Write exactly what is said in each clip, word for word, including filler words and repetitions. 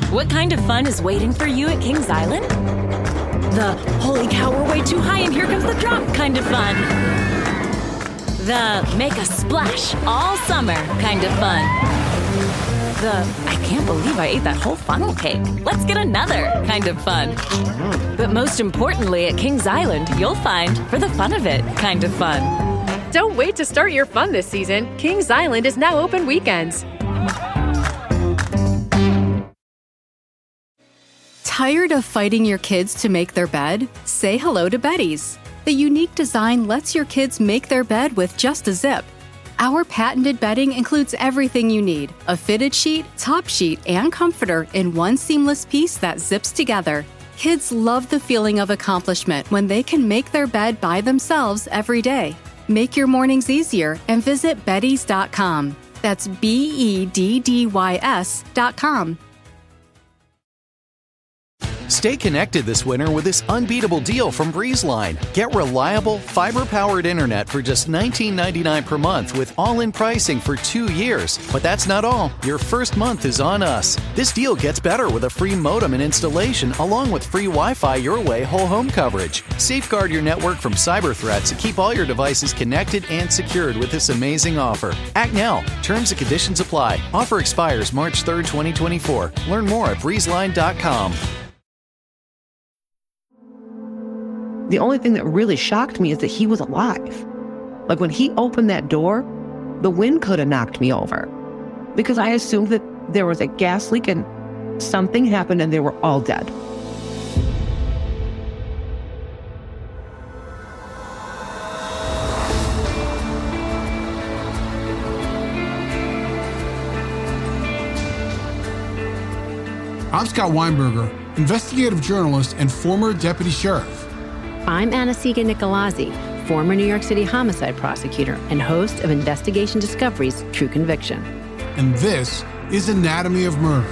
What kind of fun is waiting for you at Kings Island? The holy cow, we're way too high and here comes the drop kind of fun. The make a splash all summer kind of fun. The I can't believe I ate that whole funnel cake. Let's get another kind of fun. But most importantly, at Kings Island, you'll find for the fun of it kind of fun. Don't wait to start your fun this season. Kings Island is now open weekends. Tired of fighting your kids to make their bed? Say hello to Betty's. The unique design lets your kids make their bed with just a zip. Our patented bedding includes everything you need: a fitted sheet, top sheet, and comforter in one seamless piece that zips together. Kids love the feeling of accomplishment when they can make their bed by themselves every day. Make your mornings easier and visit beddys dot com. That's B E D D Y S dot com. Stay connected this winter with this unbeatable deal from BreezeLine. Get reliable, fiber-powered internet for just nineteen ninety-nine dollars per month with all-in pricing for two years. But that's not all. Your first month is on us. This deal gets better with a free modem and installation, along with free Wi-Fi your way whole home coverage. Safeguard your network from cyber threats and keep all your devices connected and secured with this amazing offer. Act now. Terms and conditions apply. Offer expires March third, twenty twenty-four. Learn more at breeze line dot com. The only thing that really shocked me is that he was alive. Like when he opened that door, the wind could have knocked me over because I assumed that there was a gas leak and something happened and they were all dead. I'm Scott Weinberger, investigative journalist and former deputy sheriff. I'm Anna-Sigga Nicolazzi, former New York City homicide prosecutor and host of Investigation Discovery's True Conviction. And this is Anatomy of Murder.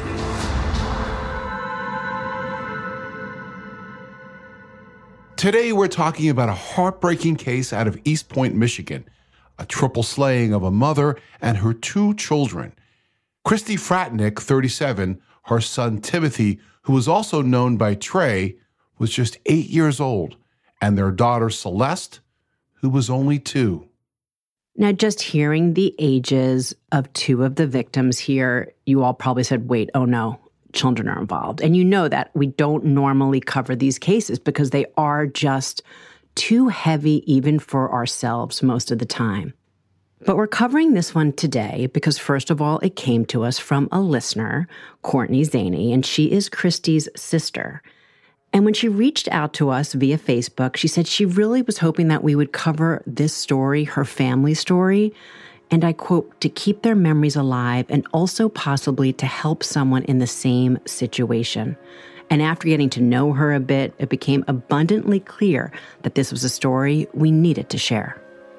Today we're talking about a heartbreaking case out of East Point, Michigan, a triple slaying of a mother and her two children. Christy Fratnick, thirty-seven, her son Timothy, who was also known by Trey, was just eight years old, and their daughter Celeste, who was only two. Now, just hearing the ages of two of the victims here, you all probably said, wait, oh no, children are involved. And you know that we don't normally cover these cases because they are just too heavy even for ourselves most of the time. But we're covering this one today because, first of all, it came to us from a listener, Courtney Zaney, and she is Christy's sister. And when she reached out to us via Facebook, she said she really was hoping that we would cover this story, her family story, and I quote, to keep their memories alive and also possibly to help someone in the same situation. And after getting to know her a bit, it became abundantly clear that this was a story we needed to share.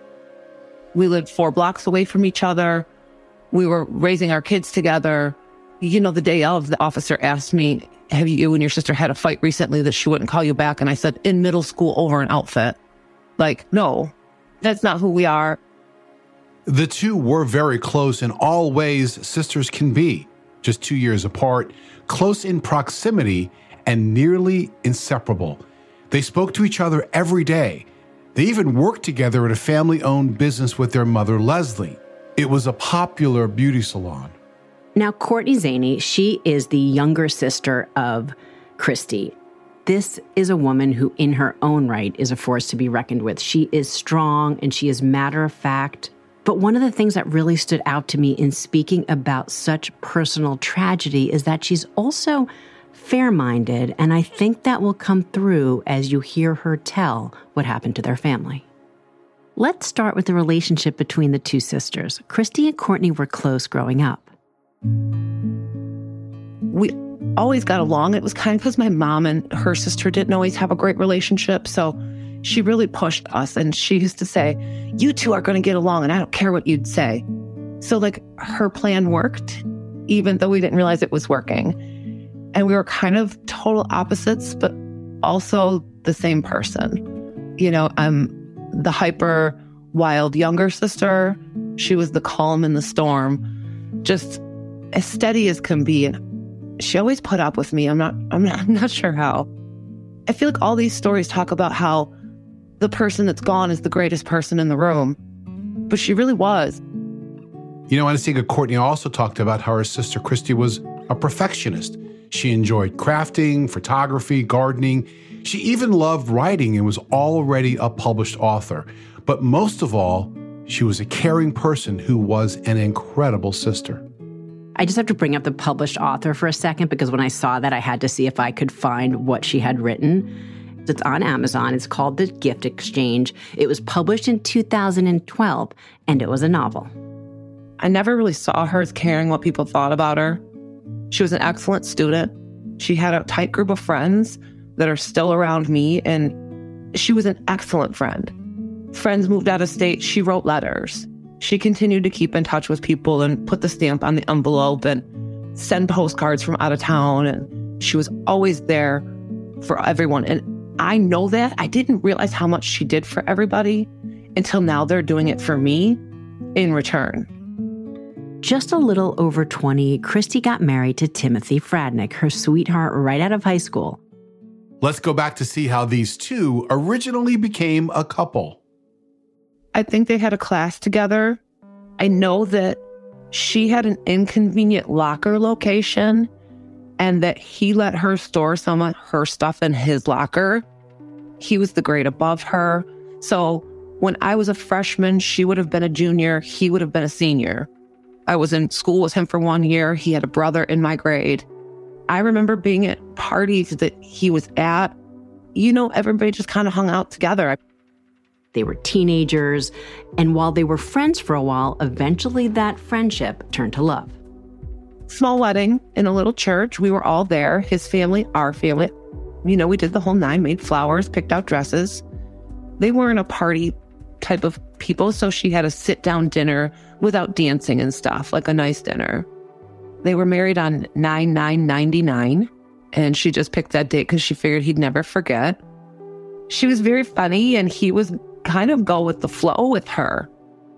We lived four blocks away from each other. We were raising our kids together. You know, the day of, the officer asked me, have you and your sister had a fight recently that she wouldn't call you back? And I said, in middle school over an outfit. Like, no, that's not who we are. The two were very close in all ways sisters can be, just two years apart, close in proximity, and nearly inseparable. They spoke to each other every day. They even worked together at a family-owned business with their mother, Leslie. It was a popular beauty salon. Now, Courtney Zaney, she is the younger sister of Christy. This is a woman who, in her own right, is a force to be reckoned with. She is strong and she is matter-of-fact. But one of the things that really stood out to me in speaking about such personal tragedy is that she's also fair-minded, and I think that will come through as you hear her tell what happened to their family. Let's start with the relationship between the two sisters. Christy and Courtney were close growing up. We always got along. It was kind of because my mom and her sister didn't always have a great relationship. So she really pushed us. And she used to say, you two are going to get along and I don't care what you'd say. So like her plan worked, even though we didn't realize it was working. And we were kind of total opposites, but also the same person. You know, I'm the hyper wild younger sister. She was the calm in the storm, just as steady as can be and she always put up with me. I'm not, I'm not, I'm not sure how. I feel like all these stories talk about how the person that's gone is the greatest person in the room, but she really was. You know, Anastasia Courtney also talked about how her sister Christy was a perfectionist. She enjoyed crafting, photography, gardening. She even loved writing and was already a published author. But most of all, she was a caring person who was an incredible sister. I just have to bring up the published author for a second, because when I saw that, I had to see if I could find what she had written. It's on Amazon. It's called The Gift Exchange. It was published in two thousand twelve, and it was a novel. I never really saw her as caring what people thought about her. She was an excellent student. She had a tight group of friends that are still around me, and she was an excellent friend. Friends moved out of state. She wrote letters. She continued to keep in touch with people and put the stamp on the envelope and send postcards from out of town. And she was always there for everyone. And I know that. I didn't realize how much she did for everybody until now they're doing it for me in return. Just a little over twenty, Christy got married to Timothy Fradnick, her sweetheart right out of high school. Let's go back to see how these two originally became a couple. I think they had a class together. I know that she had an inconvenient locker location and that he let her store some of her stuff in his locker. He was the grade above her. So when I was a freshman, she would have been a junior. He would have been a senior. I was in school with him for one year. He had a brother in my grade. I remember being at parties that he was at. You know, everybody just kind of hung out together. They were teenagers, and while they were friends for a while, eventually that friendship turned to love. Small wedding in a little church. We were all there, his family, our family. You know, we did the whole nine, made flowers, picked out dresses. They weren't a party type of people, so she had a sit-down dinner without dancing and stuff, like a nice dinner. They were married on nine nine ninety-nine, and she just picked that date because she figured he'd never forget. She was very funny, and he was kind of go with the flow with her.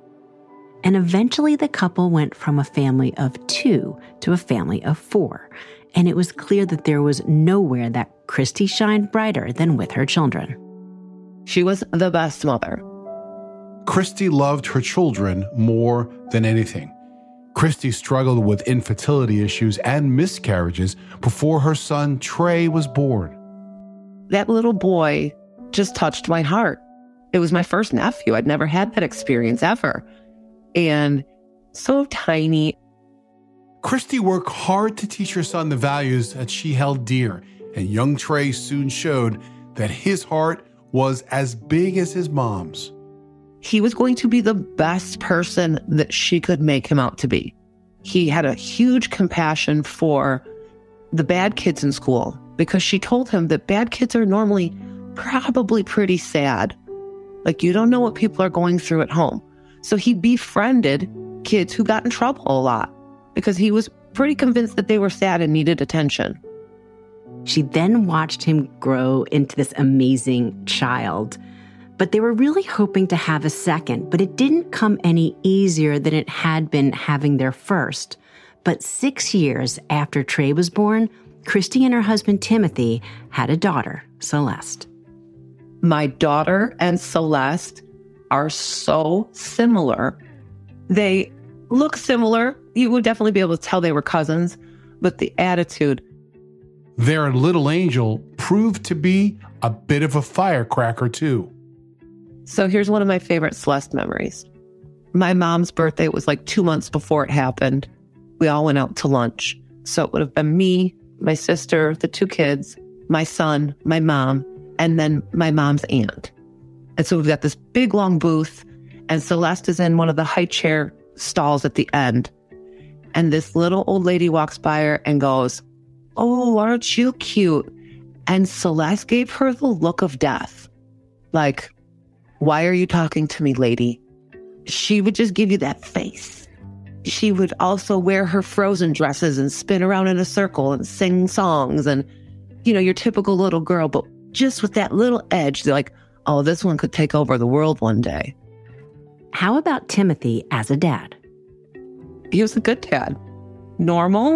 And eventually the couple went from a family of two to a family of four. And it was clear that there was nowhere that Christy shined brighter than with her children. She was the best mother. Christy loved her children more than anything. Christy struggled with infertility issues and miscarriages before her son Trey was born. That little boy just touched my heart. It was my first nephew. I'd never had that experience ever. And so tiny. Christy worked hard to teach her son the values that she held dear, and young Trey soon showed that his heart was as big as his mom's. He was going to be the best person that she could make him out to be. He had a huge compassion for the bad kids in school because she told him that bad kids are normally probably pretty sad. Like, you don't know what people are going through at home. So he befriended kids who got in trouble a lot because he was pretty convinced that they were sad and needed attention. She then watched him grow into this amazing child. But they were really hoping to have a second, but it didn't come any easier than it had been having their first. But six years after Trey was born, Christy and her husband Timothy had a daughter, Celeste. My daughter and Celeste are so similar. They look similar. You would definitely be able to tell they were cousins, but the attitude. Their little angel proved to be a bit of a firecracker, too. So here's one of my favorite Celeste memories. My mom's birthday was like two months before it happened. We all went out to lunch. So it would have been me, my sister, the two kids, my son, my mom, and then my mom's aunt. And so we've got this big, long booth, and Celeste is in one of the high chair stalls at the end. And this little old lady walks by her and goes, "Oh, aren't you cute?" And Celeste gave her the look of death. Like, "Why are you talking to me, lady?" She would just give you that face. She would also wear her Frozen dresses and spin around in a circle and sing songs and, you know, your typical little girl, but just with that little edge. They're like, oh, this one could take over the world one day. How about Timothy as a dad? He was a good dad. Normal,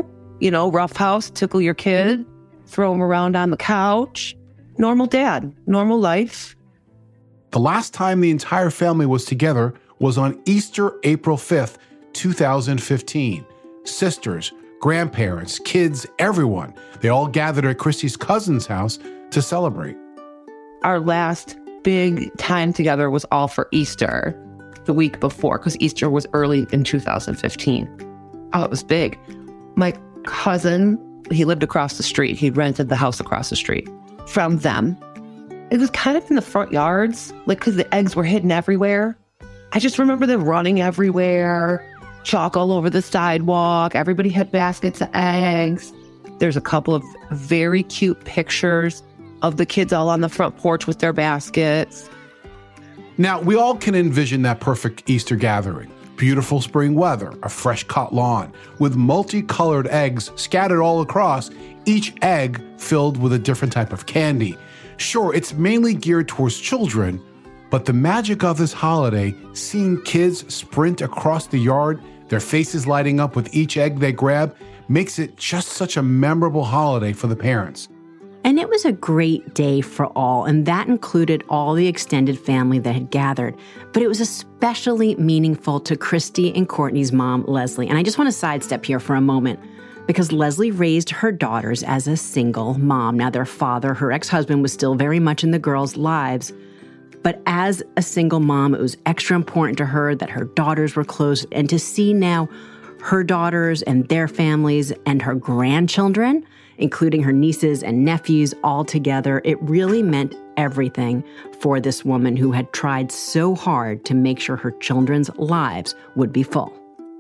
you know, roughhouse, tickle your kid, throw him around on the couch. Normal dad, normal life. The last time the entire family was together was on Easter, April fifth, two thousand fifteen. Sisters, grandparents, kids, everyone. They all gathered at Christy's cousin's house to celebrate. Our last big time together was all for Easter, the week before, because Easter was early in two thousand fifteen. Oh, it was big. My cousin, he lived across the street. He rented the house across the street from them. It was kind of in the front yards, like, because the eggs were hidden everywhere. I just remember them running everywhere, chalk all over the sidewalk. Everybody had baskets of eggs. There's a couple of very cute pictures of the kids all on the front porch with their baskets. Now, we all can envision that perfect Easter gathering. Beautiful spring weather, a fresh cut lawn, with multicolored eggs scattered all across, each egg filled with a different type of candy. Sure, it's mainly geared towards children, but the magic of this holiday, seeing kids sprint across the yard, their faces lighting up with each egg they grab, makes it just such a memorable holiday for the parents. And it was a great day for all, and that included all the extended family that had gathered. But it was especially meaningful to Christy and Courtney's mom, Leslie. And I just want to sidestep here for a moment, because Leslie raised her daughters as a single mom. Now, their father, her ex-husband, was still very much in the girls' lives. But as a single mom, it was extra important to her that her daughters were close. And to see now her daughters and their families and her grandchildren, including her nieces and nephews, all together, it really meant everything for this woman who had tried so hard to make sure her children's lives would be full.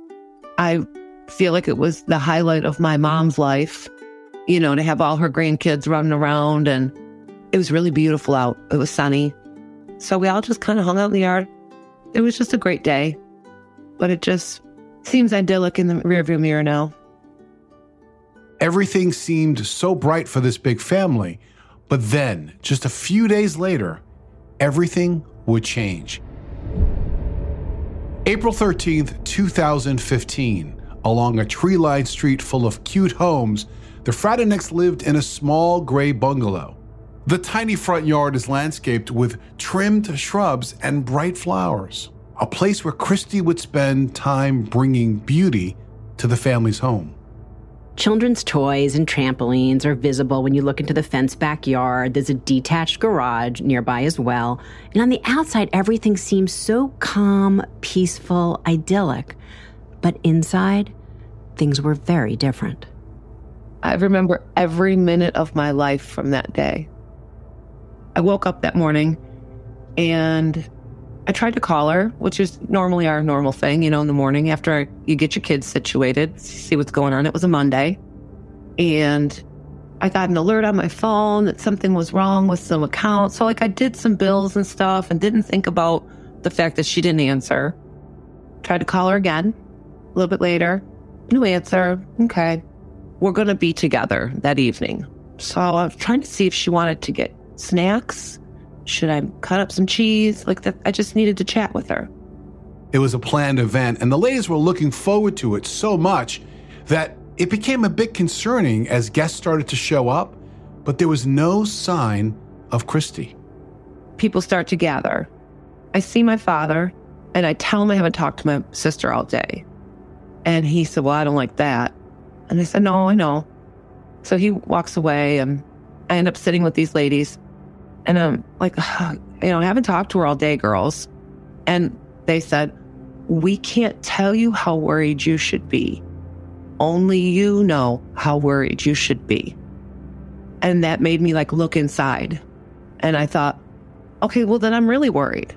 I feel like it was the highlight of my mom's life, you know, to have all her grandkids running around, and it was really beautiful out. It was sunny. So we all just kind of hung out in the yard. It was just a great day, but it just seems idyllic in the rearview mirror now. Everything seemed so bright for this big family, but then, just a few days later, everything would change. April thirteenth, two thousand fifteen, along a tree-lined street full of cute homes, the Fratinecks lived in a small gray bungalow. The tiny front yard is landscaped with trimmed shrubs and bright flowers, a place where Christy would spend time bringing beauty to the family's home. Children's toys and trampolines are visible when you look into the fenced backyard. There's a detached garage nearby as well. And on the outside, everything seems so calm, peaceful, idyllic. But inside, things were very different. I remember every minute of my life from that day. I woke up that morning and I tried to call her, which is normally our normal thing, you know, in the morning after you get your kids situated, see what's going on. It was a Monday. And I got an alert on my phone that something was wrong with some accounts. So like I did some bills and stuff and didn't think about the fact that she didn't answer. Tried to call her again a little bit later. No answer. Okay. We're going to be together that evening. So I was trying to see if she wanted to get snacks. Should I cut up some cheese? Like that, I just needed to chat with her. It was a planned event, and the ladies were looking forward to it so much that it became a bit concerning as guests started to show up, but there was no sign of Christy. People start to gather. I see my father, and I tell him I haven't talked to my sister all day. And he said, well, I don't like that. And I said, no, I know. So he walks away, and I end up sitting with these ladies. And I'm like, you know, I haven't talked to her all day, girls. And they said, we can't tell you how worried you should be. Only you know how worried you should be. And that made me like look inside. And I thought, okay, well, then I'm really worried.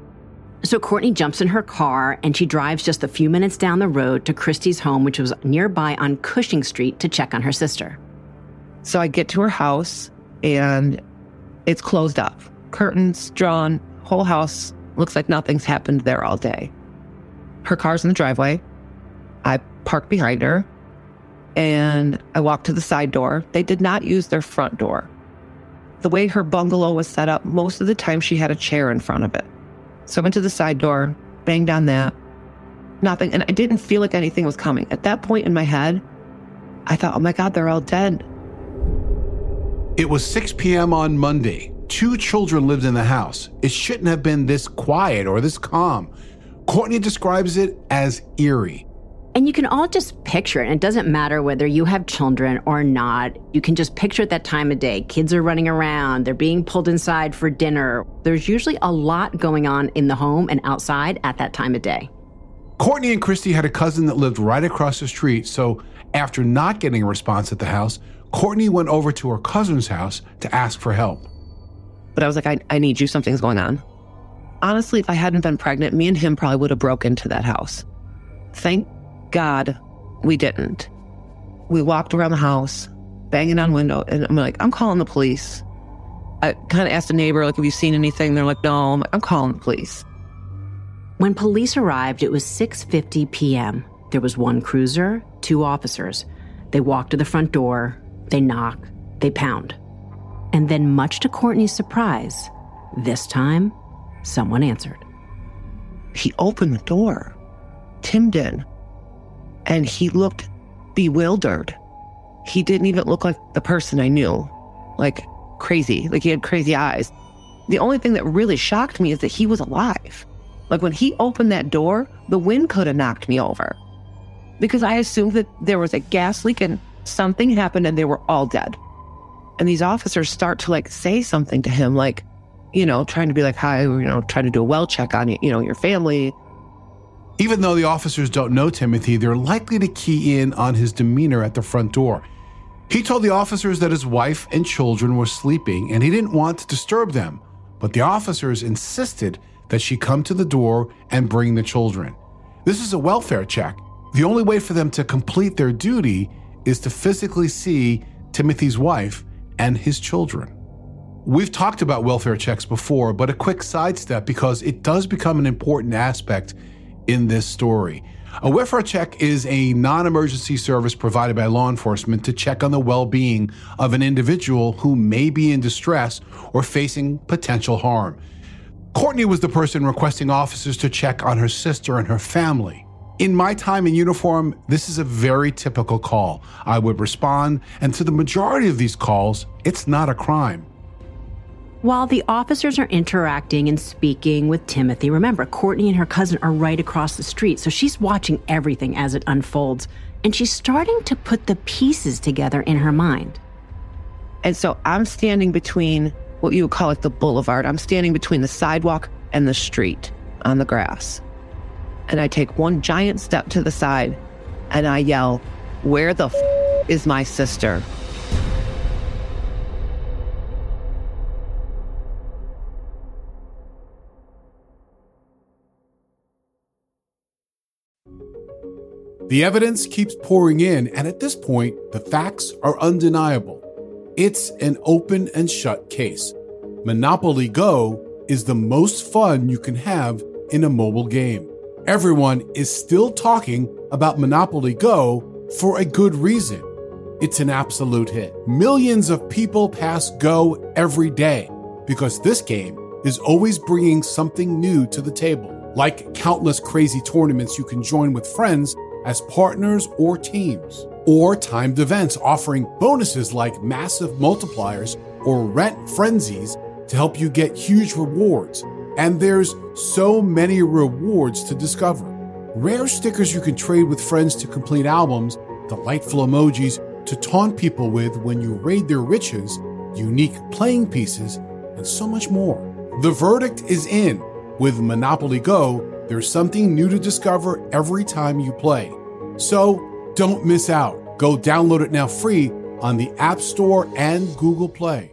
So Courtney jumps in her car and she drives just a few minutes down the road to Christy's home, which was nearby on Cushing Street, to check on her sister. So I get to her house and it's closed up. Curtains drawn, whole house. Looks like nothing's happened there all day. Her car's in the driveway. I park behind her and I walk to the side door. They did not use their front door. The way her bungalow was set up, most of the time she had a chair in front of it. So I went to the side door, banged on that. Nothing. And I didn't feel like anything was coming. At that point in my head, I thought, oh my God, they're all dead. It was six p.m. on Monday. Two children lived in the house. It shouldn't have been this quiet or this calm. Courtney describes it as eerie. And you can all just picture it. It doesn't matter whether you have children or not. You can just picture it that time of day. Kids are running around. They're being pulled inside for dinner. There's usually a lot going on in the home and outside at that time of day. Courtney and Christy had a cousin that lived right across the street. So after not getting a response at the house, Courtney went over to her cousin's house to ask for help. But I was like, I, I need you. Something's going on. Honestly, if I hadn't been pregnant, me and him probably would have broke into that house. Thank God we didn't. We walked around the house, banging on window, and I'm like, I'm calling the police. I kind of asked a neighbor, like, have you seen anything? They're like, no. I'm like, I'm calling the police. When police arrived, it was six fifty p.m. There was one cruiser, two officers. They walk to the front door, they knock, they pound. And then, much to Courtney's surprise, this time, someone answered. He opened the door. Tim did. And he looked bewildered. He didn't even look like the person I knew. Like, crazy. Like, he had crazy eyes. The only thing that really shocked me is that he was alive. Like, when he opened that door, the wind could have knocked me over. Because I assumed that there was a gas leak and something happened and they were all dead. And these officers start to, like, say something to him, like, you know, trying to be like, hi, you know, trying to do a well check on you, you know, your family. Even though the officers don't know Timothy, they're likely to key in on his demeanor at the front door. He told the officers that his wife and children were sleeping and he didn't want to disturb them. But the officers insisted that she come to the door and bring the children. This is a welfare check. The only way for them to complete their duty is to physically see Timothy's wife and his children. We've talked about welfare checks before, but a quick sidestep because it does become an important aspect in this story. A welfare check is a non-emergency service provided by law enforcement to check on the well-being of an individual who may be in distress or facing potential harm. Courtney was the person requesting officers to check on her sister and her family. In my time in uniform, this is a very typical call. I would respond, and to the majority of these calls, it's not a crime. While the officers are interacting and speaking with Timothy, remember, Courtney and her cousin are right across the street, so she's watching everything as it unfolds, and she's starting to put the pieces together in her mind. And so I'm standing between what you would call it the boulevard. I'm standing between the sidewalk and the street on the grass. And I take one giant step to the side and I yell, where the f- is my sister? The evidence keeps pouring in, and at this point, the facts are undeniable. It's an open and shut case. Monopoly Go is the most fun you can have in a mobile game. Everyone is still talking about Monopoly Go for a good reason. It's an absolute hit. Millions of people pass Go every day because this game is always bringing something new to the table, like countless crazy tournaments you can join with friends as partners or teams, or timed events offering bonuses like massive multipliers or rent frenzies to help you get huge rewards. And there's so many rewards to discover. Rare stickers you can trade with friends to complete albums, delightful emojis to taunt people with when you raid their riches, unique playing pieces, and so much more. The verdict is in. With Monopoly Go, there's something new to discover every time you play. So don't miss out. Go download it now free on the App Store and Google Play.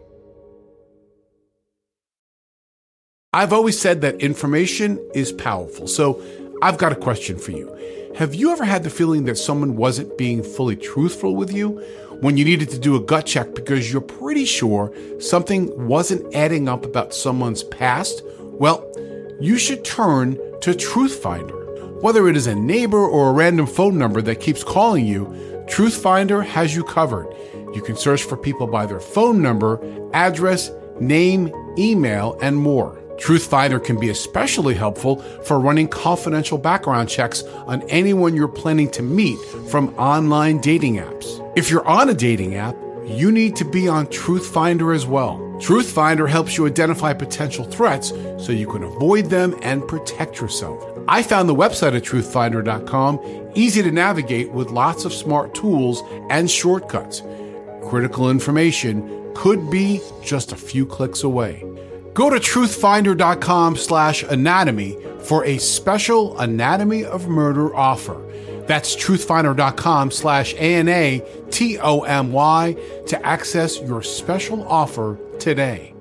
I've always said that information is powerful, so I've got a question for you. Have you ever had the feeling that someone wasn't being fully truthful with you when you needed to do a gut check because you're pretty sure something wasn't adding up about someone's past? Well, you should turn to TruthFinder. Whether it is a neighbor or a random phone number that keeps calling you, TruthFinder has you covered. You can search for people by their phone number, address, name, email, and more. TruthFinder can be especially helpful for running confidential background checks on anyone you're planning to meet from online dating apps. If you're on a dating app, you need to be on TruthFinder as well. TruthFinder helps you identify potential threats so you can avoid them and protect yourself. I found the website at truth finder dot com easy to navigate with lots of smart tools and shortcuts. Critical information could be just a few clicks away. Go to truthfinder.com slash anatomy for a special Anatomy of Murder offer. That's truthfinder.com slash A-N-A-T-O-M-Y to access your special offer today.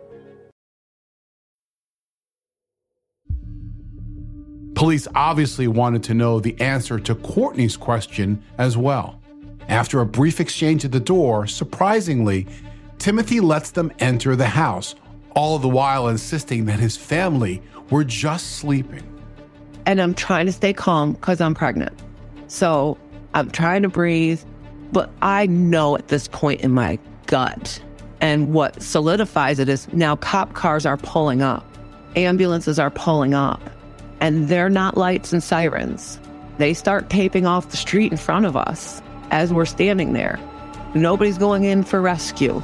Police obviously wanted to know the answer to Courtney's question as well. After a brief exchange at the door, surprisingly, Timothy lets them enter the house, all the while insisting that his family were just sleeping. And I'm trying to stay calm because I'm pregnant. So I'm trying to breathe, but I know at this point in my gut, and what solidifies it is now cop cars are pulling up, ambulances are pulling up, and they're not lights and sirens. They start taping off the street in front of us as we're standing there. Nobody's going in for rescue.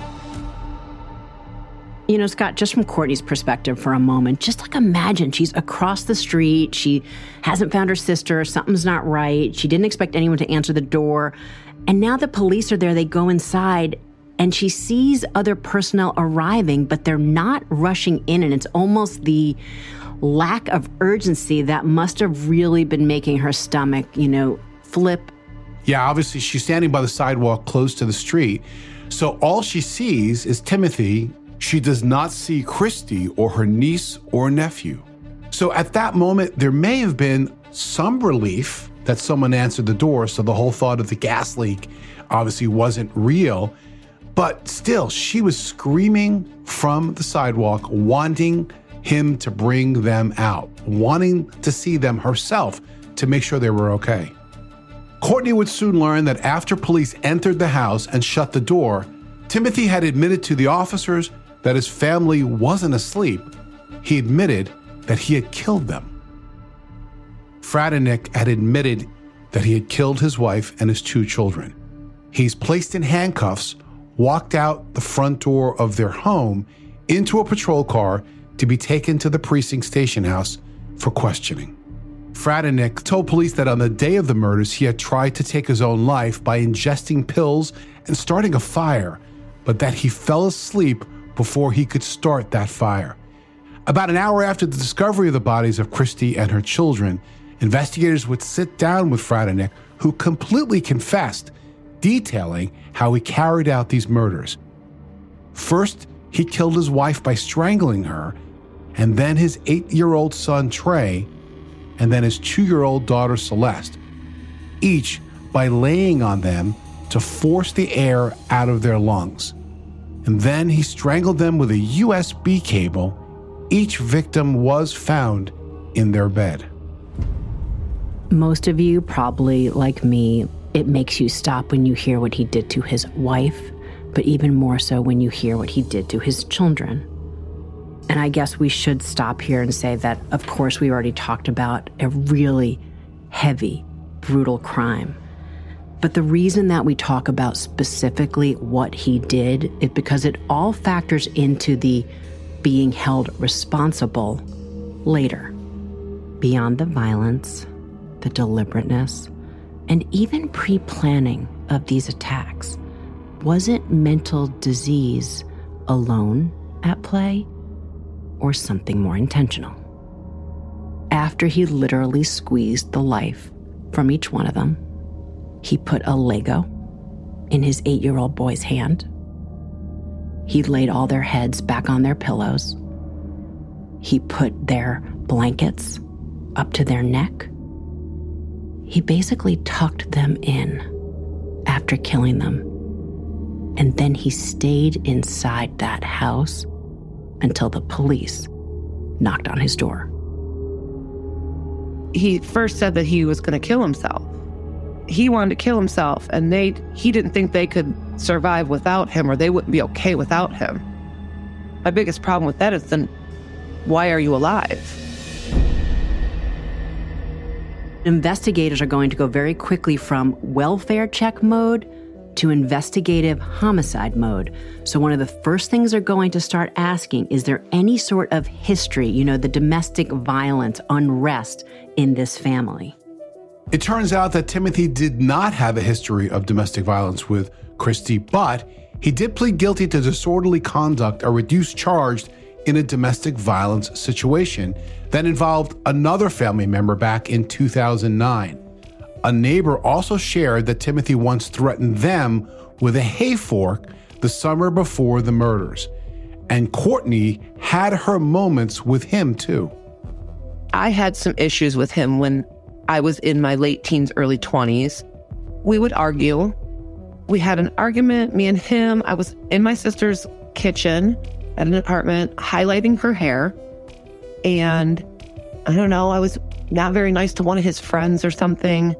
You know, Scott, just from Courtney's perspective for a moment, just like imagine she's across the street. She hasn't found her sister. Something's not right. She didn't expect anyone to answer the door. And now the police are there. They go inside and she sees other personnel arriving, but they're not rushing in. And it's almost the lack of urgency that must have really been making her stomach, you know, flip. Yeah, obviously she's standing by the sidewalk close to the street. So all she sees is Timothy. She does not see Christy or her niece or nephew. So at that moment, there may have been some relief that someone answered the door, so the whole thought of the gas leak obviously wasn't real. But still, she was screaming from the sidewalk, wanting him to bring them out, wanting to see them herself to make sure they were okay. Courtney would soon learn that after police entered the house and shut the door, Timothy had admitted to the officers that his family wasn't asleep. He admitted that he had killed them. Fradinik had admitted that he had killed his wife and his two children. He's placed in handcuffs, walked out the front door of their home into a patrol car to be taken to the precinct station house for questioning. Fradinik told police that on the day of the murders, he had tried to take his own life by ingesting pills and starting a fire, but that he fell asleep before he could start that fire. About an hour after the discovery of the bodies of Christy and her children, investigators would sit down with Fradinik, who completely confessed, detailing how he carried out these murders. First, he killed his wife by strangling her, and then his eight-year-old son, Trey, and then his two-year-old daughter, Celeste, each by laying on them to force the air out of their lungs. And then he strangled them with a U S B cable. Each victim was found in their bed. Most of you, probably like me, it makes you stop when you hear what he did to his wife, but even more so when you hear what he did to his children. And I guess we should stop here and say that, of course, we already talked about a really heavy, brutal crime. But the reason that we talk about specifically what he did is because it all factors into the being held responsible later. Beyond the violence, the deliberateness, and even pre-planning of these attacks, wasn't mental disease alone at play, or something more intentional? After he literally squeezed the life from each one of them, he put a Lego in his eight-year-old boy's hand. He laid all their heads back on their pillows. He put their blankets up to their neck. He basically tucked them in after killing them. And then he stayed inside that house until the police knocked on his door. He first said that he was going to kill himself. He wanted to kill himself, and they he didn't think they could survive without him, or they wouldn't be okay without him. My biggest problem with that is then why are you alive? Investigators are going to go very quickly from welfare check mode to investigative homicide mode. So one of the first things they're going to start asking, is there any sort of history, you know, the domestic violence, unrest in this family? It turns out that Timothy did not have a history of domestic violence with Christy, but he did plead guilty to disorderly conduct, a reduced charge in a domestic violence situation that involved another family member back in two thousand nine. A neighbor also shared that Timothy once threatened them with a hay fork the summer before the murders. And Courtney had her moments with him too. I had some issues with him when I was in my late teens, early twenties. We would argue. We had an argument, me and him. I was in my sister's kitchen at an apartment, highlighting her hair. And I don't know, I was not very nice to one of his friends or something.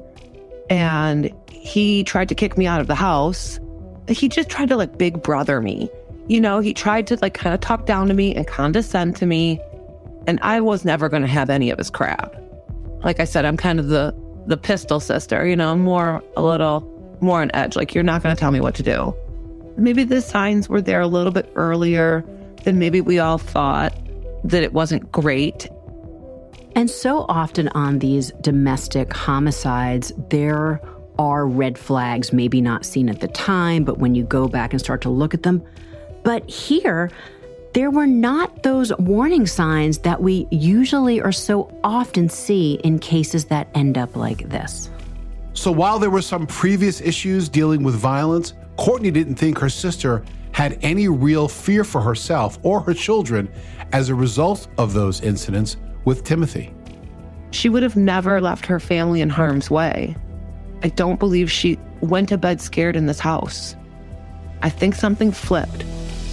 And he tried to kick me out of the house. He just tried to like big brother me. You know, he tried to like kind of talk down to me and condescend to me. And I was never going to have any of his crap. Like I said, I'm kind of the, the pistol sister, you know, more, a little more on edge. Like, you're not going to tell me what to do. Maybe the signs were there a little bit earlier than maybe we all thought, that it wasn't great. And so often on these domestic homicides, there are red flags, maybe not seen at the time, but when you go back and start to look at them. But here, there were not those warning signs that we usually or so often see in cases that end up like this. So while there were some previous issues dealing with violence, Courtney didn't think her sister had any real fear for herself or her children as a result of those incidents with Timothy. She would have never left her family in harm's way. I don't believe she went to bed scared in this house. I think something flipped.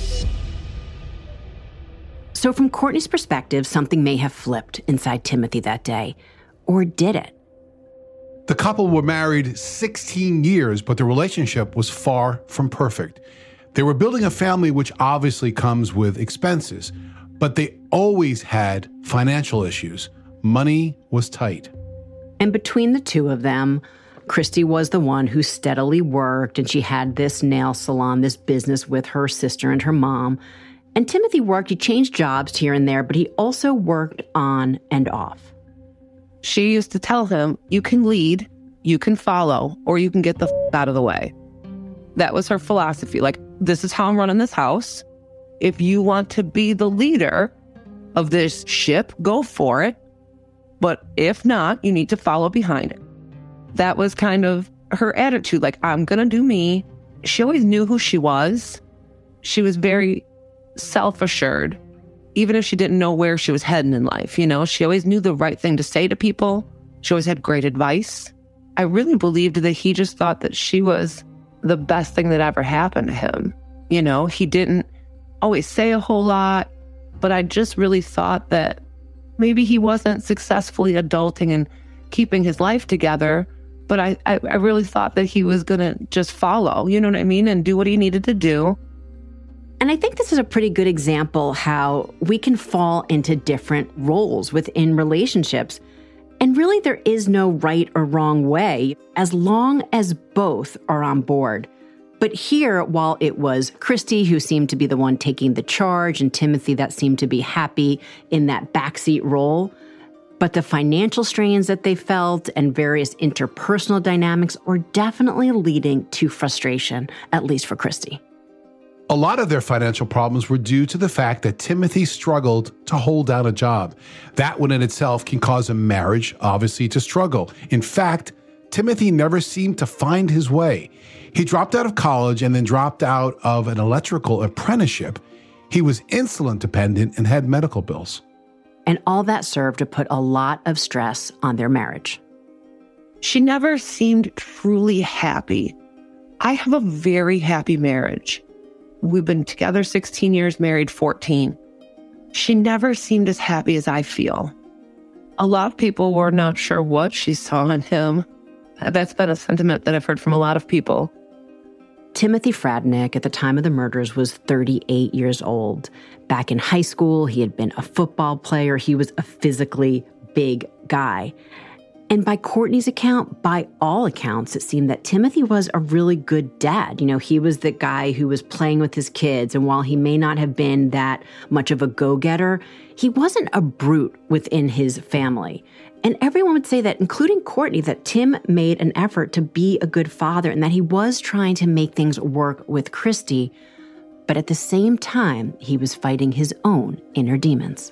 So from Courtney's perspective, something may have flipped inside Timothy that day. Or did it? The couple were married sixteen years, but the relationship was far from perfect. They were building a family, which obviously comes with expenses, but they always had financial issues. Money was tight. And between the two of them, Christy was the one who steadily worked, and she had this nail salon, this business with her sister and her mom. And Timothy worked, he changed jobs here and there, but he also worked on and off. She used to tell him, you can lead, you can follow, or you can get the f- out of the way. That was her philosophy. Like, this is how I'm running this house. If you want to be the leader of this ship, go for it. But if not, you need to follow behind it. That was kind of her attitude. Like, I'm going to do me. She always knew who she was. She was very self-assured, even if she didn't know where she was heading in life. You know, she always knew the right thing to say to people. She always had great advice. I really believed that he just thought that she was the best thing that ever happened to him. You know, he didn't always say a whole lot, but I just really thought that maybe he wasn't successfully adulting and keeping his life together, but I, I, I really thought that he was going to just follow, you know what I mean, and do what he needed to do. And I think this is a pretty good example how we can fall into different roles within relationships. And really, there is no right or wrong way, as long as both are on board. But here, while it was Christy who seemed to be the one taking the charge and Timothy that seemed to be happy in that backseat role, but the financial strains that they felt and various interpersonal dynamics were definitely leading to frustration, at least for Christy. A lot of their financial problems were due to the fact that Timothy struggled to hold down a job. That one in itself can cause a marriage, obviously, to struggle. In fact, Timothy never seemed to find his way. He dropped out of college and then dropped out of an electrical apprenticeship. He was insulin dependent and had medical bills. And all that served to put a lot of stress on their marriage. She never seemed truly happy. I have a very happy marriage. We've been together sixteen years, married fourteen. She never seemed as happy as I feel. A lot of people were not sure what she saw in him. That's been a sentiment that I've heard from a lot of people. Timothy Fradnik, at the time of the murders, was thirty-eight years old. Back in high school, he had been a football player. He was a physically big guy. And by Courtney's account, by all accounts, it seemed that Timothy was a really good dad. You know, he was the guy who was playing with his kids. And while he may not have been that much of a go-getter, he wasn't a brute within his family. And everyone would say that, including Courtney, that Tim made an effort to be a good father and that he was trying to make things work with Christy. But at the same time, he was fighting his own inner demons.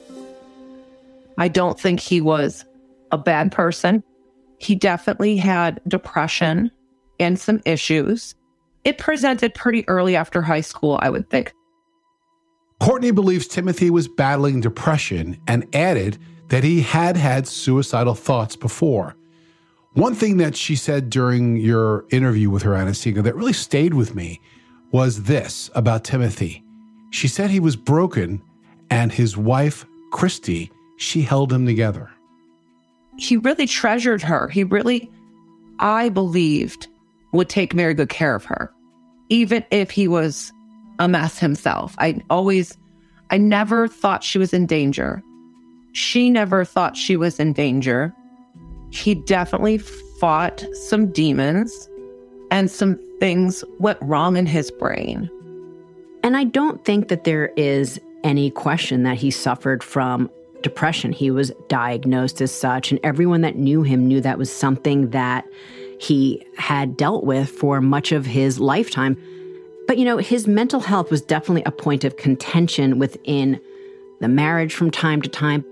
I don't think he was a bad person. He definitely had depression and some issues. It presented pretty early after high school, I would think. Courtney believes Timothy was battling depression and added that he had had suicidal thoughts before. One thing that she said during your interview with her, Anna-Sigga, that really stayed with me was this about Timothy. She said he was broken and his wife, Christy, she held him together. He really treasured her. He really, I believed, would take very good care of her, even if he was a mess himself. I always, I never thought she was in danger. She never thought she was in danger. He definitely fought some demons and some things went wrong in his brain. And I don't think that there is any question that he suffered from depression. He was diagnosed as such, and everyone that knew him knew that was something that he had dealt with for much of his lifetime. But, you know, his mental health was definitely a point of contention within the marriage from time to time.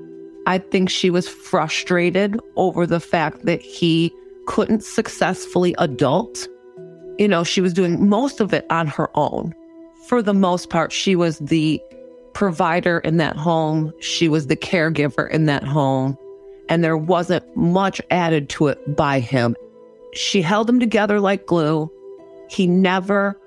I think she was frustrated over the fact that he couldn't successfully adult. You know, she was doing most of it on her own. For the most part, she was the provider in that home. She was the caregiver in that home. And there wasn't much added to it by him. She held him together like glue. He never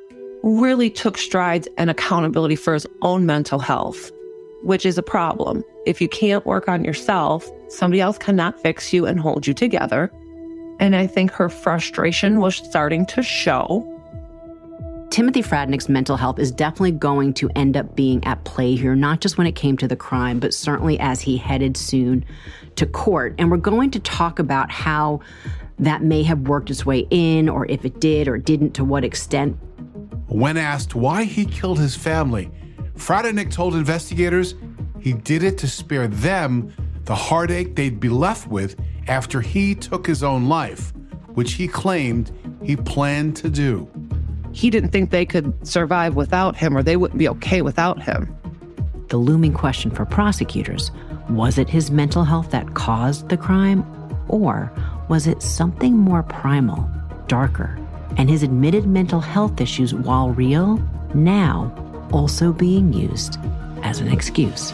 really took strides and accountability for his own mental health, which is a problem. If you can't work on yourself, somebody else cannot fix you and hold you together. And I think her frustration was starting to show. Timothy Fradnik's mental health is definitely going to end up being at play here, not just when it came to the crime, but certainly as he headed soon to court. And we're going to talk about how that may have worked its way in, or if it did or didn't, to what extent. When asked why he killed his family, Fradnik told investigators he did it to spare them the heartache they'd be left with after he took his own life, which he claimed he planned to do. He didn't think they could survive without him, or they wouldn't be okay without him. The looming question for prosecutors, was it his mental health that caused the crime? Or was it something more primal, darker, and his admitted mental health issues, while real, now also being used as an excuse?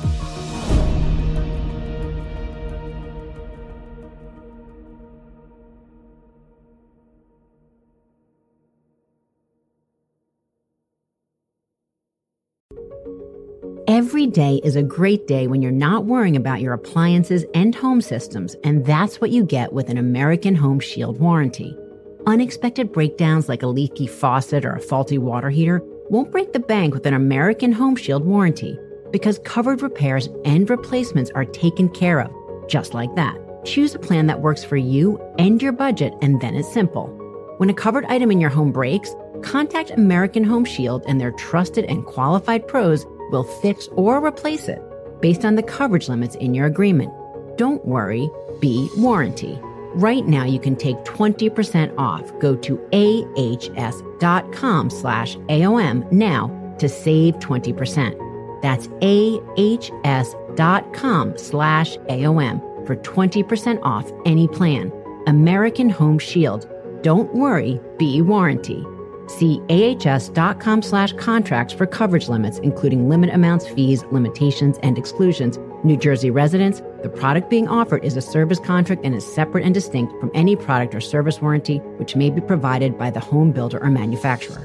Every day is a great day when you're not worrying about your appliances and home systems, and that's what you get with an American Home Shield warranty. Unexpected breakdowns like a leaky faucet or a faulty water heater won't break the bank with an American Home Shield warranty, because covered repairs and replacements are taken care of, just like that. Choose a plan that works for you and your budget, and then it's simple. When a covered item in your home breaks, contact American Home Shield, and their trusted and qualified pros will fix or replace it based on the coverage limits in your agreement. Don't worry, be warranty. Right now, you can take twenty percent off. Go to ahs.com slash AOM now to save twenty percent. That's ahs.com slash AOM for twenty percent off any plan. American Home Shield. Don't worry, be warranty. See ahs.com slash contracts for coverage limits, including limit amounts, fees, limitations, and exclusions. New Jersey residents, the product being offered is a service contract and is separate and distinct from any product or service warranty, which may be provided by the home builder or manufacturer.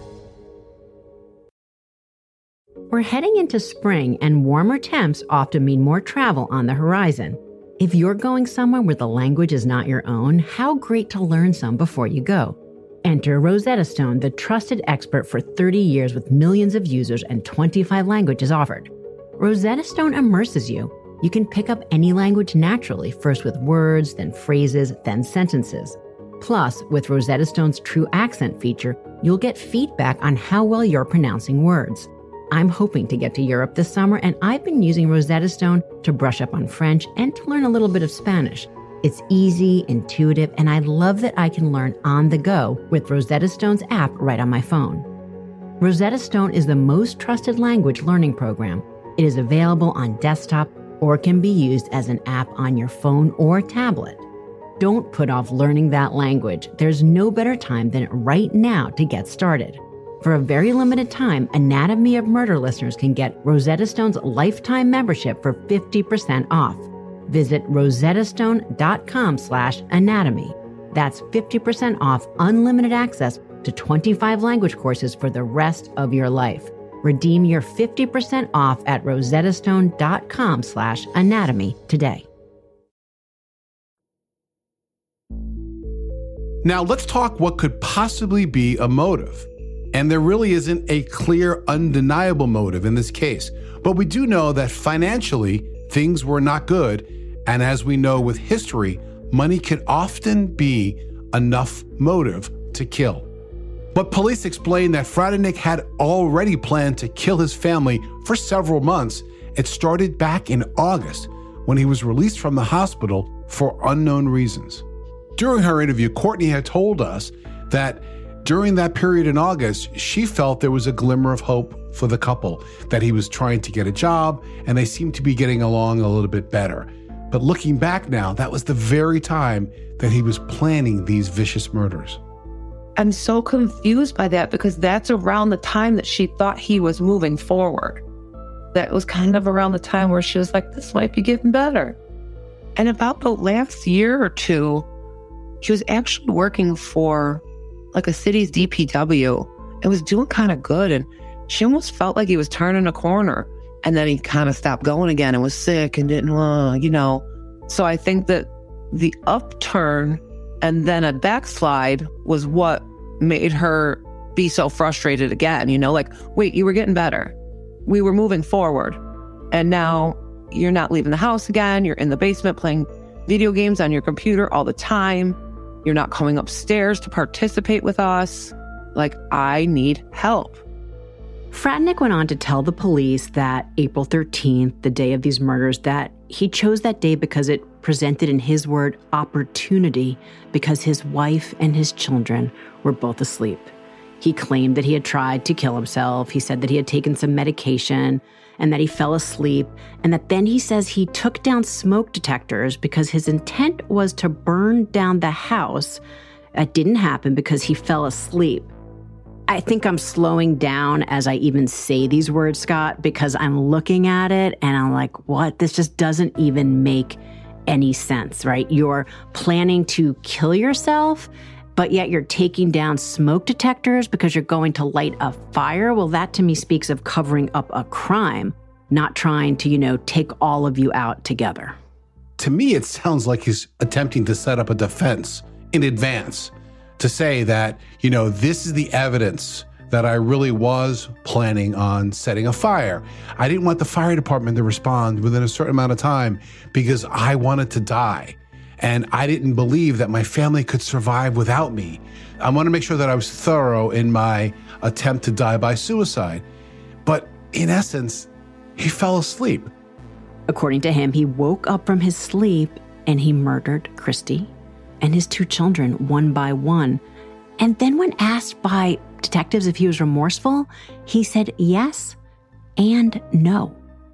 We're heading into spring, and warmer temps often mean more travel on the horizon. If you're going somewhere where the language is not your own, how great to learn some before you go. Enter Rosetta Stone, the trusted expert for thirty years with millions of users and twenty-five languages offered. Rosetta Stone immerses you. You can pick up any language naturally, first with words, then phrases, then sentences. Plus, with Rosetta Stone's True Accent feature, you'll get feedback on how well you're pronouncing words. I'm hoping to get to Europe this summer, and I've been using Rosetta Stone to brush up on French and to learn a little bit of Spanish. It's easy, intuitive, and I love that I can learn on the go with Rosetta Stone's app right on my phone. Rosetta Stone is the most trusted language learning program. It is available on desktop or can be used as an app on your phone or tablet. Don't put off learning that language. There's no better time than right now to get started. For a very limited time, Anatomy of Murder listeners can get Rosetta Stone's lifetime membership for fifty percent off. Visit rosettastone.com slash anatomy. That's fifty percent off unlimited access to twenty-five language courses for the rest of your life. Redeem your fifty percent off at rosettastone.com slash anatomy today. Now let's talk what could possibly be a motive. And there really isn't a clear, undeniable motive in this case. But we do know that financially, things were not good. And as we know with history, money can often be enough motive to kill. But police explain that Fradenick had already planned to kill his family for several months. It started back in August when he was released from the hospital for unknown reasons. During her interview, Courtney had told us that during that period in August, she felt there was a glimmer of hope for the couple, that he was trying to get a job and they seemed to be getting along a little bit better. But looking back now, that was the very time that he was planning these vicious murders. I'm so confused by that because that's around the time that she thought he was moving forward. That was kind of around the time where she was like, this might be getting better. And about the last year or two, she was actually working for like a city's D P W. It was doing kind of good. And she almost felt like he was turning a corner. And then he kind of stopped going again and was sick and didn't, uh, you know. So I think that the upturn and then a backslide was what made her be so frustrated again. You know, like, wait, you were getting better. We were moving forward. And now you're not leaving the house again. You're in the basement playing video games on your computer all the time. You're not coming upstairs to participate with us. Like, I need help. Fradenick went on to tell the police that April thirteenth, the day of these murders, that he chose that day because it presented, in his word, opportunity, because his wife and his children were both asleep. He claimed that he had tried to kill himself. He said that he had taken some medication and that he fell asleep, and that then he says he took down smoke detectors because his intent was to burn down the house. That didn't happen because he fell asleep. I think I'm slowing down as I even say these words, Scott, because I'm looking at it and I'm like, what? This just doesn't even make any sense, right? You're planning to kill yourself, but yet you're taking down smoke detectors because you're going to light a fire. Well, that to me speaks of covering up a crime, not trying to, you know, take all of you out together. To me, it sounds like he's attempting to set up a defense in advance to say that, you know, this is the evidence that I really was planning on setting a fire. I didn't want the fire department to respond within a certain amount of time because I wanted to die. And I didn't believe that my family could survive without me. I want to make sure that I was thorough in my attempt to die by suicide. But in essence, he fell asleep. According to him, he woke up from his sleep and he murdered Christy and his two children one by one. And then when asked by detectives if he was remorseful, he said yes and no.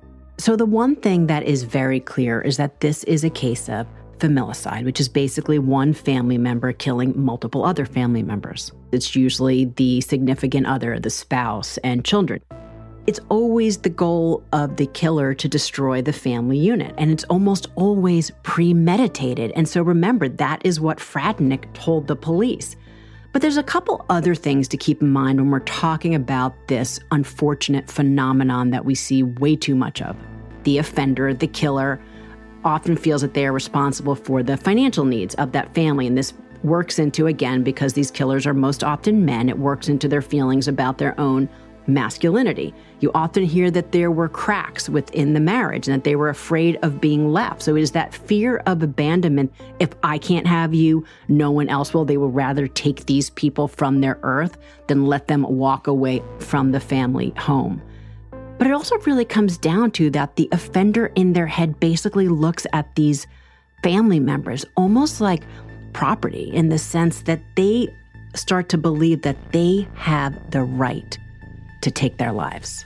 So the one thing that is very clear is that this is a case of familicide, which is basically one family member killing multiple other family members. It's usually the significant other, the spouse, and children. It's always the goal of the killer to destroy the family unit, and it's almost always premeditated. And so remember, that is what Fradenick told the police. But there's a couple other things to keep in mind when we're talking about this unfortunate phenomenon that we see way too much of. The offender, the killer, often feels that they are responsible for the financial needs of that family, and this works into, again, because these killers are most often men, it works into their feelings about their own masculinity. You often hear that there were cracks within the marriage and that they were afraid of being left. So it is that fear of abandonment. If I can't have you, no one else will. They will rather take these people from their earth than let them walk away from the family home. But it also really comes down to that the offender in their head basically looks at these family members almost like property, in the sense that they start to believe that they have the right to take their lives.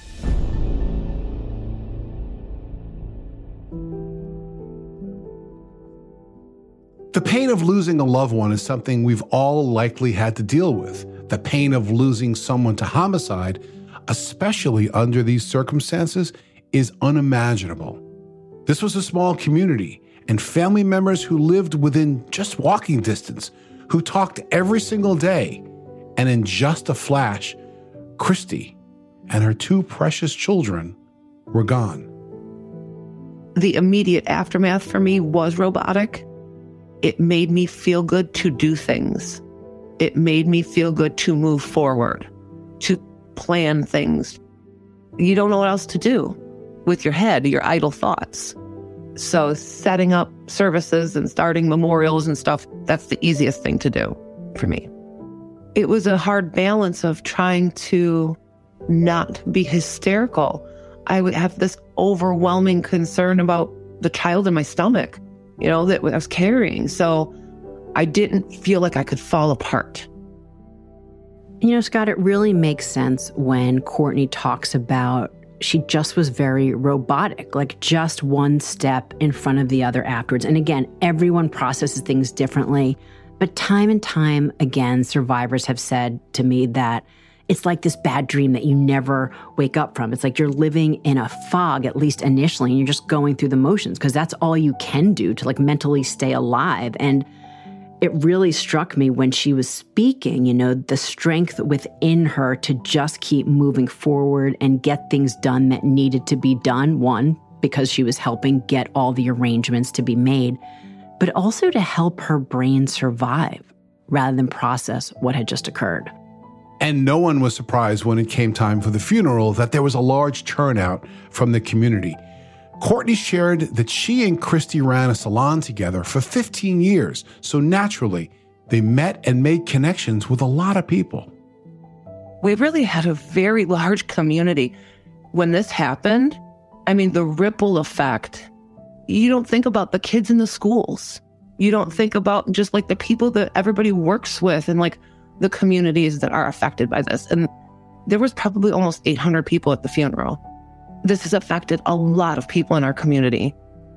The pain of losing a loved one is something we've all likely had to deal with. The pain of losing someone to homicide, especially under these circumstances, is unimaginable. This was a small community, and family members who lived within just walking distance, who talked every single day, and in just a flash, Christy and her two precious children were gone. The immediate aftermath for me was robotic. It made me feel good to do things. It made me feel good to move forward, to plan things. You don't know what else to do with your head, your idle thoughts. So setting up services and starting memorials and stuff, that's the easiest thing to do for me. It was a hard balance of trying to not be hysterical. I would have this overwhelming concern about the child in my stomach, you know, that I was carrying. So I didn't feel like I could fall apart. You know, Scott, it really makes sense when Courtney talks about she just was very robotic, like just one step in front of the other afterwards. And again, everyone processes things differently. But time and time again, survivors have said to me that it's like this bad dream that you never wake up from. It's like you're living in a fog, at least initially, and you're just going through the motions because that's all you can do to like mentally stay alive. And it really struck me when she was speaking, you know, the strength within her to just keep moving forward and get things done that needed to be done. One, because she was helping get all the arrangements to be made, but also to help her brain survive rather than process what had just occurred. And no one was surprised when it came time for the funeral that there was a large turnout from the community. Courtney shared that she and Christy ran a salon together for fifteen years, so naturally, they met and made connections with a lot of people. We really had a very large community. When this happened, I mean, the ripple effect, you don't think about the kids in the schools. You don't think about just like the people that everybody works with and like the communities that are affected by this. And there was probably almost eight hundred people at the funeral. This has affected a lot of people in our community.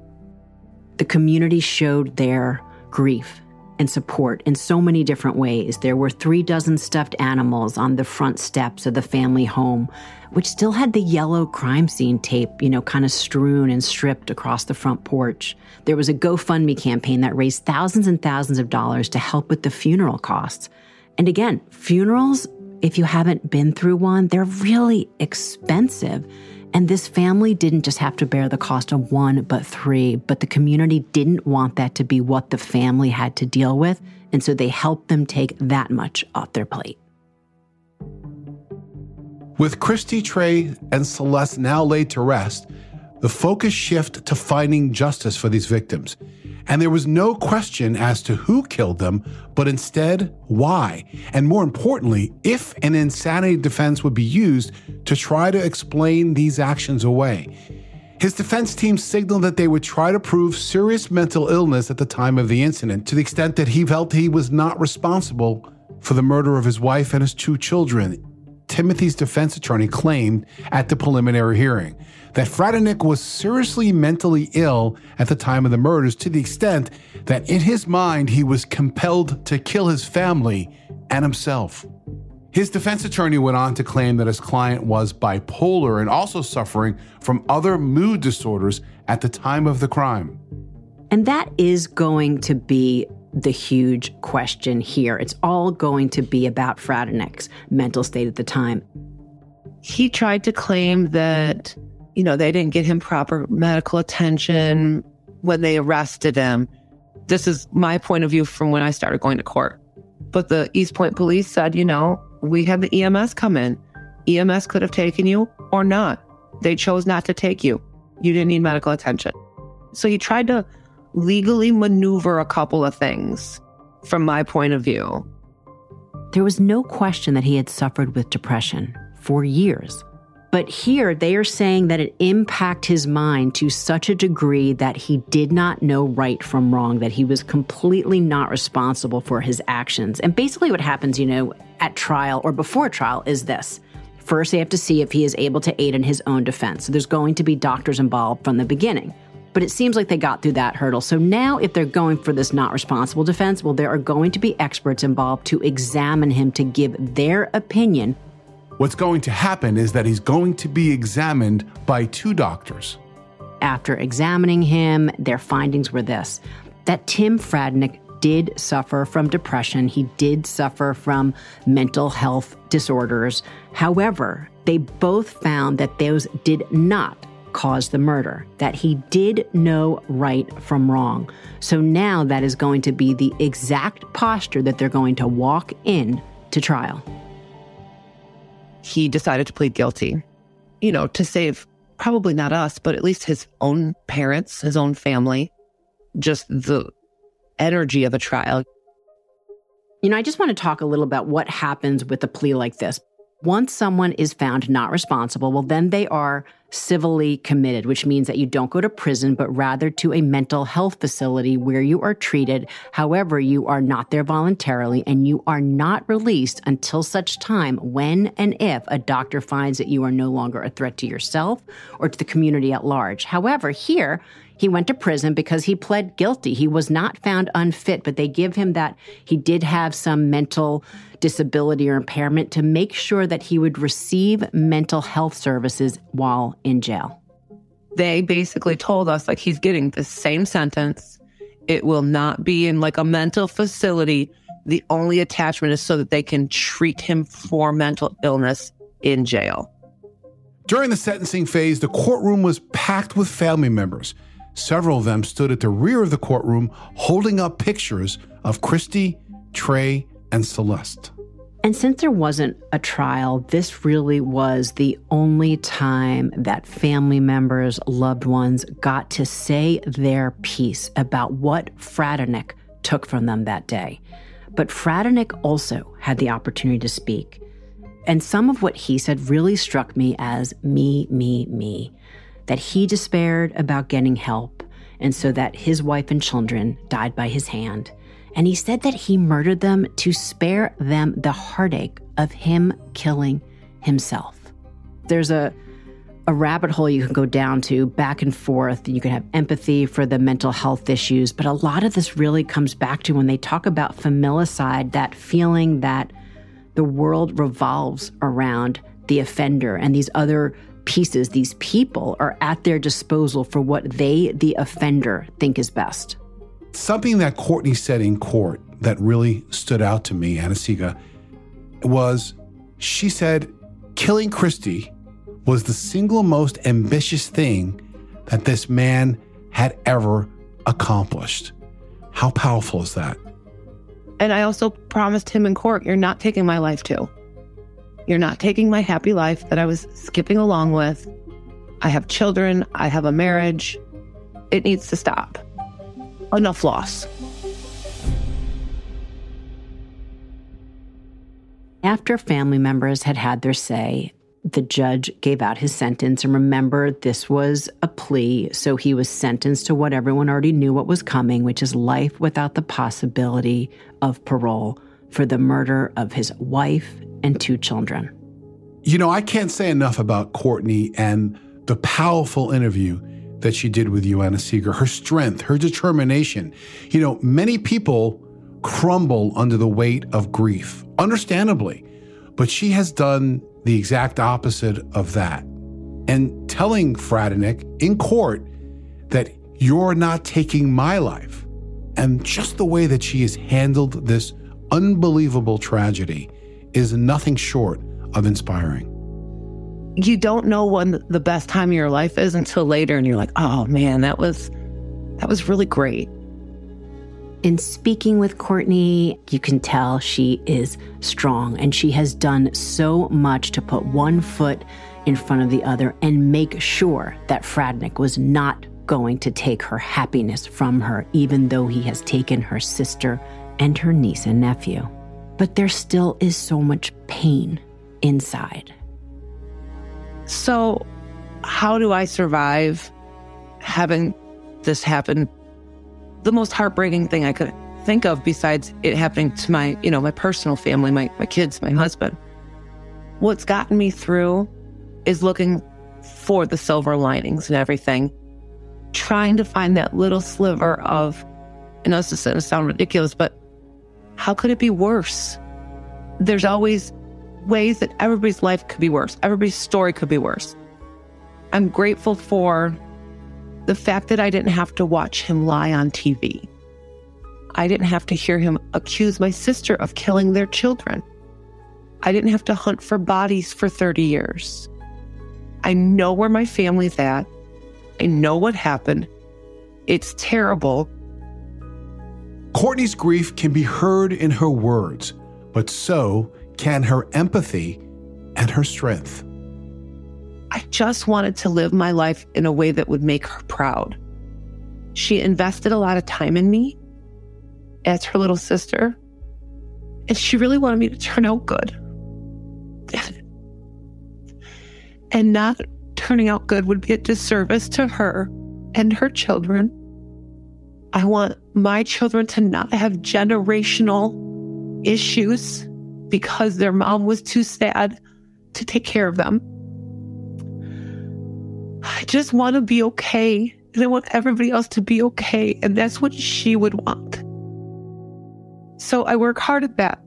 The community showed their grief and support in so many different ways. There were three dozen stuffed animals on the front steps of the family home, which still had the yellow crime scene tape, you know, kind of strewn and stripped across the front porch. There was a GoFundMe campaign that raised thousands and thousands of dollars to help with the funeral costs. And again, funerals, if you haven't been through one, they're really expensive. And this family didn't just have to bear the cost of one, but three. But the community didn't want that to be what the family had to deal with. And so they helped them take that much off their plate. With Christy, Trey, and Celeste now laid to rest, the focus shifted to finding justice for these victims. And there was no question as to who killed them, but instead, why? And more importantly, if an insanity defense would be used to try to explain these actions away. His defense team signaled that they would try to prove serious mental illness at the time of the incident, to the extent that he felt he was not responsible for the murder of his wife and his two children. Timothy's defense attorney claimed at the preliminary hearing that Fradenick was seriously mentally ill at the time of the murders, to the extent that in his mind he was compelled to kill his family and himself. His defense attorney went on to claim that his client was bipolar and also suffering from other mood disorders at the time of the crime. And that is going to be the huge question here. It's all going to be about Fradenick's mental state at the time. He tried to claim that, you know, they didn't get him proper medical attention when they arrested him. This is my point of view from when I started going to court. But the East Point police said, you know, we had the E M S come in. E M S could have taken you or not. They chose not to take you. You didn't need medical attention. So he tried to legally maneuver a couple of things from my point of view. There was no question that he had suffered with depression for years. But here they are saying that it impacted his mind to such a degree that he did not know right from wrong, that he was completely not responsible for his actions. And basically what happens, you know, at trial or before trial is this. First, they have to see if he is able to aid in his own defense. So there's going to be doctors involved from the beginning. But it seems like they got through that hurdle. So now if they're going for this not responsible defense, well, there are going to be experts involved to examine him to give their opinion. What's going to happen is that he's going to be examined by two doctors. After examining him, their findings were this, that Tim Fradnik did suffer from depression. He did suffer from mental health disorders. However, they both found that those did not cause the murder, that he did know right from wrong. So now that is going to be the exact posture that they're going to walk in to trial. He decided to plead guilty, you know, to save probably not us, but at least his own parents, his own family, just the energy of a trial. You know, I just want to talk a little about what happens with a plea like this. Once someone is found not responsible, well, then they are civilly committed, which means that you don't go to prison, but rather to a mental health facility where you are treated. However, you are not there voluntarily, and you are not released until such time when and if a doctor finds that you are no longer a threat to yourself or to the community at large. However, here, he went to prison because he pled guilty. He was not found unfit, but they give him that he did have some mental disability or impairment to make sure that he would receive mental health services while in jail. They basically told us, like, he's getting the same sentence. It will not be in, like, a mental facility. The only attachment is so that they can treat him for mental illness in jail. During the sentencing phase, the courtroom was packed with family members. Several of them stood at the rear of the courtroom holding up pictures of Christy, Trey, and Celeste. And since there wasn't a trial, this really was the only time that family members, loved ones, got to say their piece about what Fradnik took from them that day. But Fradnik also had the opportunity to speak. And some of what he said really struck me as me, me, me. That he despaired about getting help, and so that his wife and children died by his hand. And he said that he murdered them to spare them the heartache of him killing himself. There's a, a rabbit hole you can go down to back and forth. You can have empathy for the mental health issues, but a lot of this really comes back to when they talk about familicide, that feeling that the world revolves around the offender and these other pieces, these people are at their disposal for what they, the offender, think is best. Something that Courtney said in court that really stood out to me, Anna-Sigga, was she said killing Christy was the single most ambitious thing that this man had ever accomplished. How powerful is that? And I also promised him in court, you're not taking my life too. You're not taking my happy life that I was skipping along with. I have children. I have a marriage. It needs to stop. Enough loss. After family members had had their say, the judge gave out his sentence. And remember, this was a plea, so he was sentenced to what everyone already knew what was coming, which is life without the possibility of parole for the murder of his wife and two children. You know, I can't say enough about Courtney and the powerful interview that she did with you, Anna-Sigga. Her strength, her determination. You know, many people crumble under the weight of grief, understandably, but she has done the exact opposite of that. And telling Fradnik in court that you're not taking my life. And just the way that she has handled this unbelievable tragedy is nothing short of inspiring. You don't know when the best time of your life is until later, and you're like, oh man, that was that was really great. In speaking with Courtney, you can tell she is strong, and she has done so much to put one foot in front of the other and make sure that Fradnik was not going to take her happiness from her, even though he has taken her sister and her niece and nephew. But there still is so much pain inside. So how do I survive having this happen? The most heartbreaking thing I could think of, besides it happening to my, you know, my personal family, my, my kids, my husband, what's gotten me through is looking for the silver linings and everything, trying to find that little sliver of, I know this is going to sound ridiculous, but how could it be worse? There's always ways that everybody's life could be worse. Everybody's story could be worse. I'm grateful for the fact that I didn't have to watch him lie on T V. I didn't have to hear him accuse my sister of killing their children. I didn't have to hunt for bodies for thirty years. I know where my family's at. I know what happened. It's terrible. Courtney's grief can be heard in her words, but so can her empathy and her strength. I just wanted to live my life in a way that would make her proud. She invested a lot of time in me as her little sister, and she really wanted me to turn out good. And not turning out good would be a disservice to her and her children. I want my children to not have generational issues because their mom was too sad to take care of them. I just want to be okay, and I want everybody else to be okay, and that's what she would want. So I work hard at that.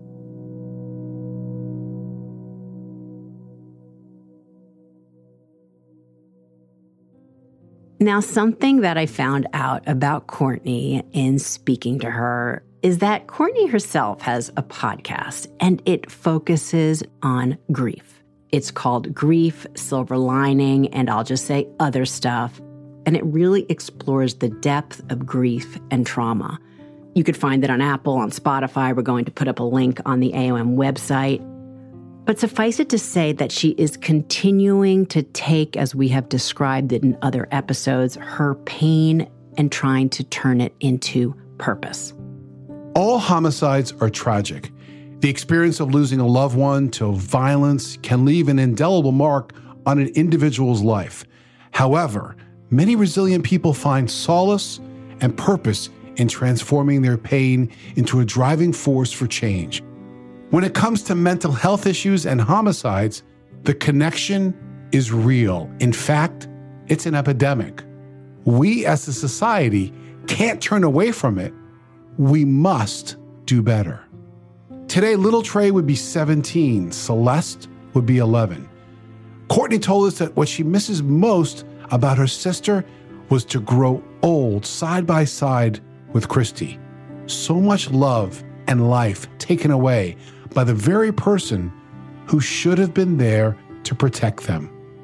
Now, something that I found out about Courtney in speaking to her is that Courtney herself has a podcast, and it focuses on grief. It's called Grief, Silver Lining, and I'll just say other stuff. And it really explores the depth of grief and trauma. You could find it on Apple, on Spotify. We're going to put up a link on the A O M website. But suffice it to say that she is continuing to take, as we have described it in other episodes, her pain and trying to turn it into purpose. All homicides are tragic. The experience of losing a loved one to violence can leave an indelible mark on an individual's life. However, many resilient people find solace and purpose in transforming their pain into a driving force for change. When it comes to mental health issues and homicides, the connection is real. In fact, it's an epidemic. We as a society can't turn away from it. We must do better. Today, little Trey would be seventeen. Celeste would be eleven. Courtney told us that what she misses most about her sister was to grow old side by side with Christy. So much love and life taken away by the very person who should have been there to protect them.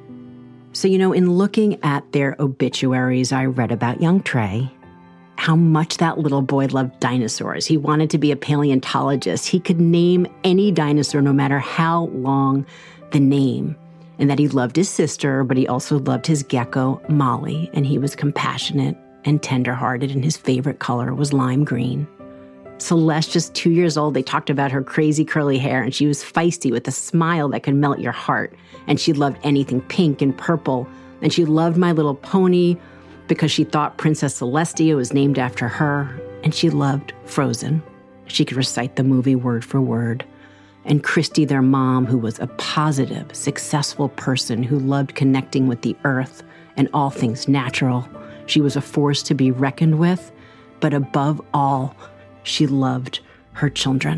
So, you know, in looking at their obituaries, I read about young Trey, how much that little boy loved dinosaurs. He wanted to be a paleontologist. He could name any dinosaur, no matter how long the name. And that he loved his sister, but he also loved his gecko, Molly, and he was compassionate and tenderhearted, and his favorite color was lime green. Celeste, just two years old, they talked about her crazy curly hair, and she was feisty with a smile that could melt your heart. And she loved anything pink and purple. And she loved My Little Pony because she thought Princess Celestia was named after her. And she loved Frozen. She could recite the movie word for word. And Christy, their mom, who was a positive, successful person who loved connecting with the earth and all things natural. She was a force to be reckoned with, but above all, she loved her children.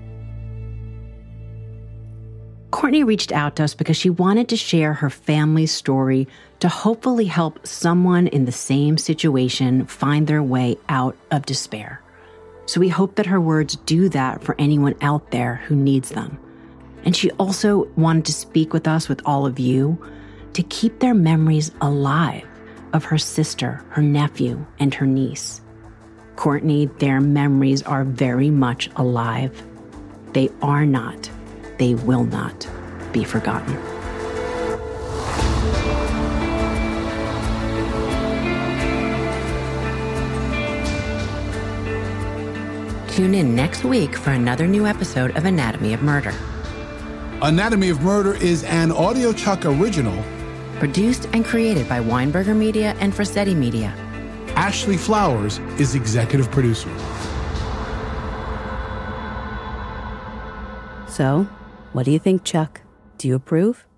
Courtney reached out to us because she wanted to share her family's story to hopefully help someone in the same situation find their way out of despair. So we hope that her words do that for anyone out there who needs them. And she also wanted to speak with us, with all of you, to keep their memories alive of her sister, her nephew, and her niece. Courtney, their memories are very much alive. They are not, they will not be forgotten. Tune in next week for another new episode of Anatomy of Murder. Anatomy of Murder is an AudioChuck original. Produced and created by Weinberger Media and Frasetti Media. Ashley Flowers is executive producer. So, what do you think, Chuck? Do you approve?